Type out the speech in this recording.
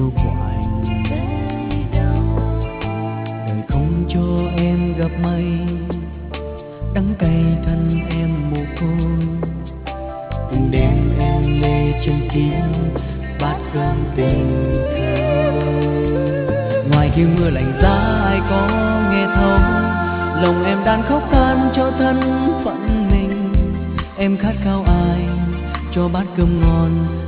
yêu của anh. Đời không cho em gặp may, đắng cay thân em mồ côi. Từng đêm em lê chân kín bát cơm tình thơ. Ngoài kia mưa lạnh giá ai có nghe thấu, lòng em đang khóc than cho thân phận mình. Em khát khao ai cho bát cơm ngon